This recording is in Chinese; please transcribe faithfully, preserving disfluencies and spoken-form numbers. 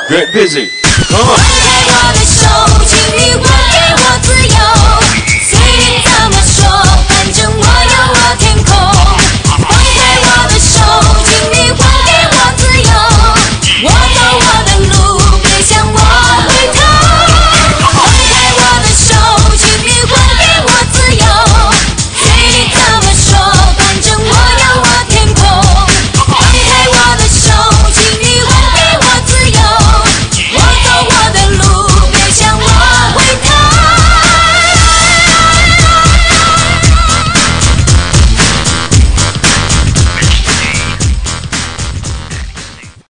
Get busy. Come on. 放开我的手，请你还给我自由。